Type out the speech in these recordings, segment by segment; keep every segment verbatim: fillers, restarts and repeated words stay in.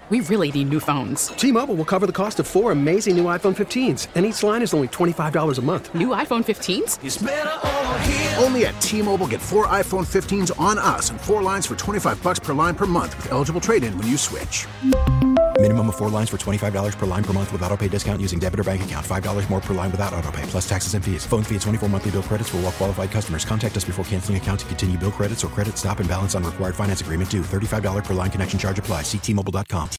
we really need new phones. T-Mobile will cover the cost of four amazing new iPhone fifteens, and each line is only twenty-five dollars a month. New iPhone fifteens? It's better over here. Only at T-Mobile, get four iPhone fifteens on us and four lines for twenty-five dollars per line per month with eligible trade-in when you switch. Minimum of four lines for twenty-five dollars per line per month with autopay discount using debit or bank account. five dollars more per line without autopay, plus taxes and fees. Phone fee at twenty-four monthly bill credits for well-qualified customers. Contact us before canceling account to continue bill credits or credit stop and balance on required finance agreement due. thirty-five dollars per line connection charge applies. See T Mobile dot com.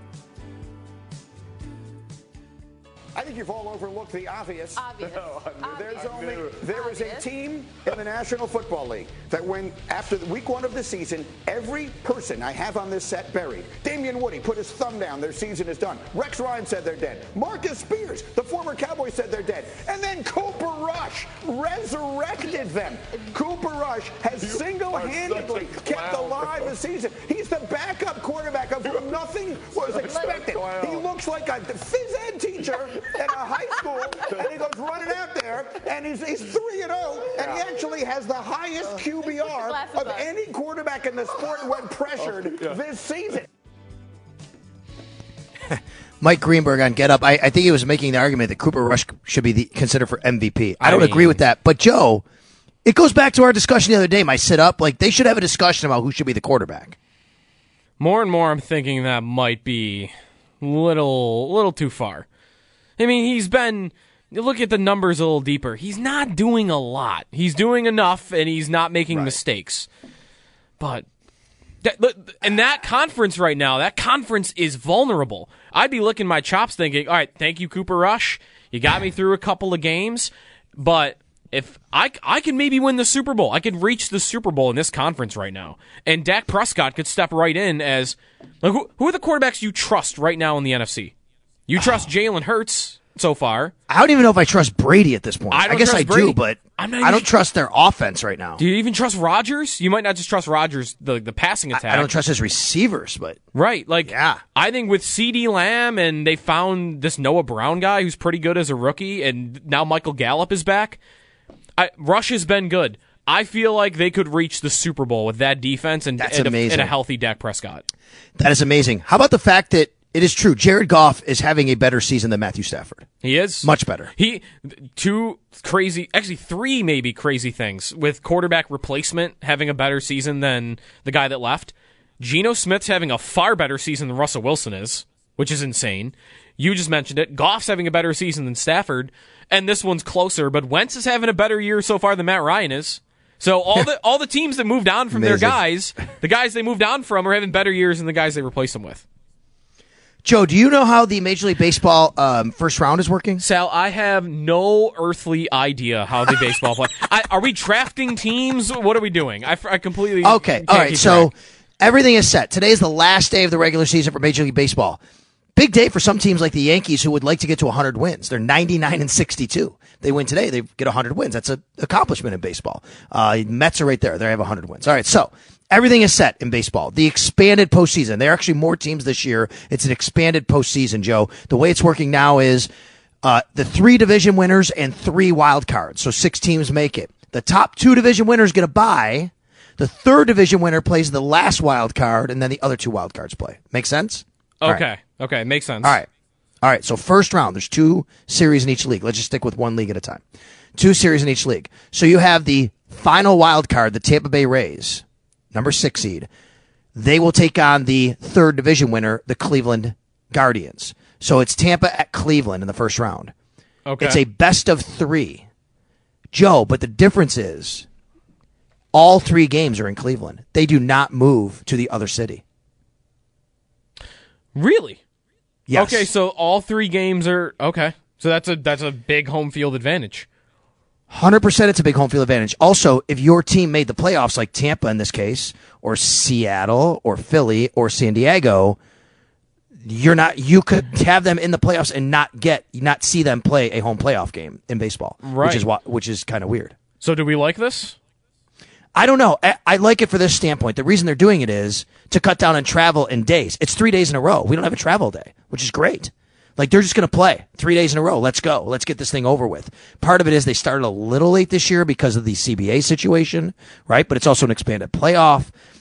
I think you've all overlooked the obvious. Obvious. No, Obvious. There's only there is Obvious. a team in the National Football League that when after week one of the season, every person I have on this set buried. Damian Woody put his thumb down. Their season is done. Rex Ryan said they're dead. Marcus Spears, the former Cowboy, said they're dead. And then Cooper Rush resurrected them. Cooper Rush has single-handedly kept alive the season. He's the backup quarterback of whom nothing was expected. He looks like a phys ed teacher at a high school, and he goes running out there, and he's he's three and oh, and he actually has the highest Q B R of any quarterback in the sport when pressured this season. Mike Greenberg on Get Up. I, I think he was making the argument that Cooper Rush should be the, considered for M V P. I, I don't mean, agree with that, but Joe, it goes back to our discussion the other day. My sit up, like they should have a discussion about who should be the quarterback. More and more, I'm thinking that might be little little too far. I mean, he's been, look at the numbers a little deeper. He's not doing a lot. He's doing enough, and he's not making right. mistakes. But, that, and that conference right now, that conference is vulnerable. I'd be licking my chops thinking, all right, thank you, Cooper Rush. You got me through a couple of games, but if I, I can maybe win the Super Bowl. I could reach the Super Bowl in this conference right now. And Dak Prescott could step right in as, like, who, who are the quarterbacks you trust right now in the N F C? You trust oh. Jalen Hurts so far. I don't even know if I trust Brady at this point. I, I guess I Brady. do, but I'm not I don't trust their offense right now. Do you even trust Rodgers? You might not just trust Rodgers, the, the passing attack. I, I don't trust his receivers, but... Right, like, yeah. I think with CeeDee Lamb, and they found this Noah Brown guy who's pretty good as a rookie, and now Michael Gallup is back, I, Rush has been good. I feel like they could reach the Super Bowl with that defense and, That's and, amazing. a, and a healthy Dak Prescott. That is amazing. How about the fact that it is true, Jared Goff is having a better season than Matthew Stafford. He is. Much better. He two crazy, actually three maybe crazy things with quarterback replacement having a better season than the guy that left. Geno Smith's having a far better season than Russell Wilson is, which is insane. You just mentioned it. Goff's having a better season than Stafford, and this one's closer, but Wentz is having a better year so far than Matt Ryan is. So all the all the teams that moved on from Amazing. their guys, the guys they moved on from are having better years than the guys they replaced them with. Joe, do you know how the Major League Baseball um, first round is working? Sal, I have no earthly idea how the baseball play. I, are we drafting teams? What are we doing? I, I completely Okay, can't all right, keep so track. everything is set. Today is the last day of the regular season for Major League Baseball. Big day for some teams like the Yankees who would like to get to one hundred wins. They're ninety-nine and sixty-two. They win today, they get one hundred wins. That's an accomplishment in baseball. Uh, Mets are right there. They have one hundred wins. All right, so everything is set in baseball. The expanded postseason. There are actually more teams this year. It's an expanded postseason, Joe. The way it's working now is uh, the three division winners and three wild cards. So six teams make it. The top two division winners get a bye. The third division winner plays the last wild card, and then the other two wild cards play. Make sense? Okay. Right. Okay. Makes sense. All right. All right. So first round, there's two series in each league. Let's just stick with one league at a time. Two series in each league. So you have the final wild card, the Tampa Bay Rays, number six seed. They will take on the third division winner, the Cleveland Guardians. So it's Tampa at Cleveland in the first round. Okay. It's a best of three. Joe, but the difference is all three games are in Cleveland. They do not move to the other city. Really? Yes. Okay, so all three games are okay. So that's a that's a big home field advantage. one hundred percent it's a big home field advantage. Also, if your team made the playoffs, like Tampa in this case, or Seattle, or Philly, or San Diego, you're not. You could have them in the playoffs and not get, not see them play a home playoff game in baseball, right? Which is what, which is kind of weird. So, do we like this? I don't know. I, I like it for this standpoint. The reason they're doing it is to cut down on travel in days. It's three days in a row. We don't have a travel day, which is great. Like, they're just going to play three days in a row. Let's go. Let's get this thing over with. Part of it is they started a little late this year because of the C B A situation, right? But it's also an expanded playoff.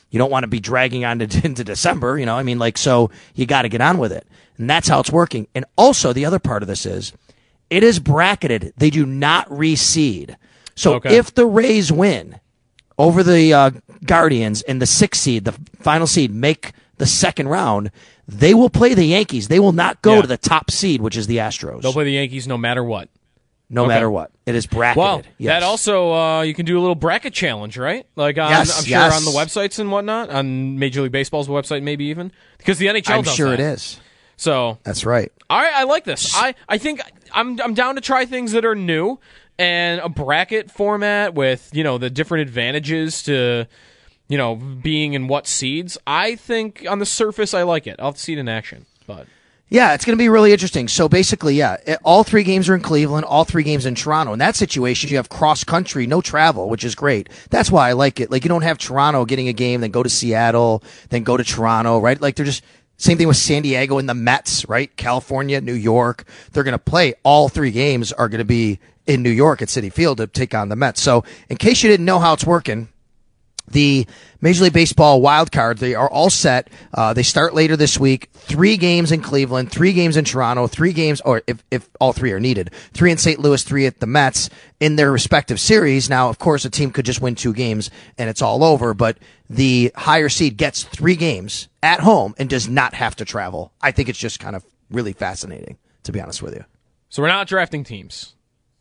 You don't want to be dragging on to, into December, you know. I mean, like, so you got to get on with it. And that's how it's working. And also, the other part of this is it is bracketed. They do not reseed. So Okay. if the Rays win over the uh, Guardians and the sixth seed, the final seed, make the second round, they will play the Yankees. They will not go Yeah. to the top seed, which is the Astros. They'll play the Yankees no matter what. No Okay. matter what. It is bracketed. Well, yes. that also, uh, you can do a little bracket challenge, right? Like, on, Yes, I'm sure yes. on the websites and whatnot, on Major League Baseball's website maybe even, because the N H L I'm does sure that. it is. So, That's right. all right, I like this. I, I think I'm I'm down to try things that are new, and a bracket format with, you know, the different advantages to, you know, being in what seeds. I think on the surface I like it. I'll have to see it in action, but... Yeah, it's going to be really interesting. So basically, yeah, it, all three games are in Cleveland, all three games in Toronto. In that situation, you have cross country, no travel, which is great. That's why I like it. Like, you don't have Toronto getting a game, then go to Seattle, then go to Toronto, right? Like, they're just same thing with San Diego and the Mets, right? California, New York. They're going to play all three games are going to be in New York at Citi Field to take on the Mets. So, in case you didn't know how it's working, the Major League Baseball wild card, they are all set. Uh, they start later this week. Three games in Cleveland, three games in Toronto, three games, or if, if all three are needed, three in Saint Louis, three at the Mets in their respective series. Now, of course, a team could just win two games and it's all over, but the higher seed gets three games at home and does not have to travel. I think it's just kind of really fascinating, to be honest with you. So we're not drafting teams.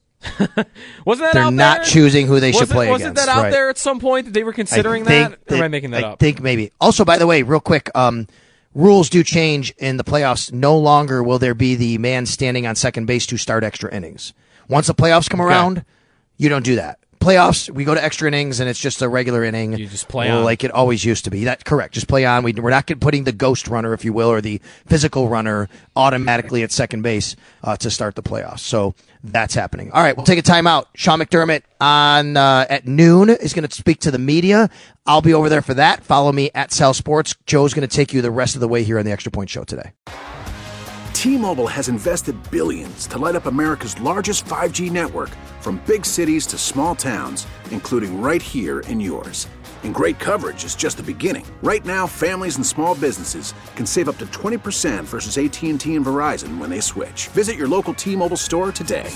wasn't that They're out not there? choosing who they should wasn't, play wasn't against. that out right. there at some point that they were considering I think that? Or am I that- making that I up? think maybe. Also, by the way, real quick, um, rules do change in the playoffs. No longer will there be the man standing on second base to start extra innings. Once the playoffs come Okay. around, you don't do that. Playoffs, we go to extra innings, and it's just a regular inning. You just play on. like it always used to be. That correct? Just play on. We, we're not putting the ghost runner, if you will, or the physical runner automatically at second base uh, to start the playoffs. So that's happening. All right, we'll take a timeout. Sean McDermott on uh, at noon is going to speak to the media. I'll be over there for that. Follow me at Sal Sports. Joe's going to take you the rest of the way here on the Extra Point Show today. T-Mobile has invested billions to light up America's largest five G network, from big cities to small towns, including right here in yours. And great coverage is just the beginning. Right now, families and small businesses can save up to twenty percent versus A T and T and Verizon when they switch. Visit your local T-Mobile store today.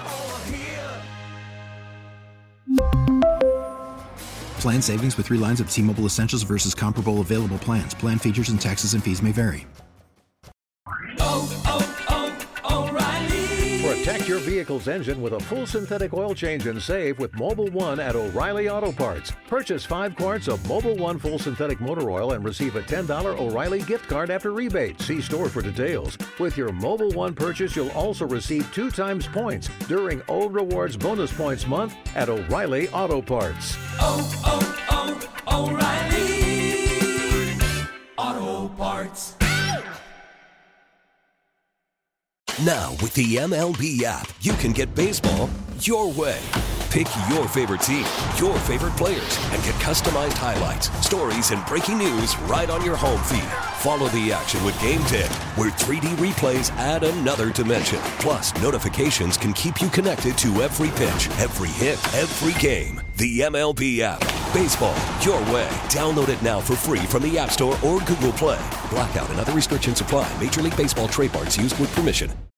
Plan savings with three lines of T-Mobile Essentials versus comparable available plans. Plan features and taxes and fees may vary. Protect your vehicle's engine with a full synthetic oil change and save with Mobile One at O'Reilly Auto Parts. Purchase five quarts of Mobile One full synthetic motor oil and receive a ten dollars O'Reilly gift card after rebate. See store for details. With your Mobile One purchase, you'll also receive two times points during O Rewards Bonus Points Month at O'Reilly Auto Parts. Oh, oh, oh, O'Reilly Auto Parts. Now, with the M L B app, you can get baseball your way. Pick your favorite team, your favorite players, and get customized highlights, stories, and breaking news right on your home feed. Follow the action with Game Day, where three D replays add another dimension. Plus, notifications can keep you connected to every pitch, every hit, every game. The M L B app. Baseball your way. Download it now for free from the App Store or Google Play. Blackout and other restrictions apply. Major League Baseball trademarks used with permission.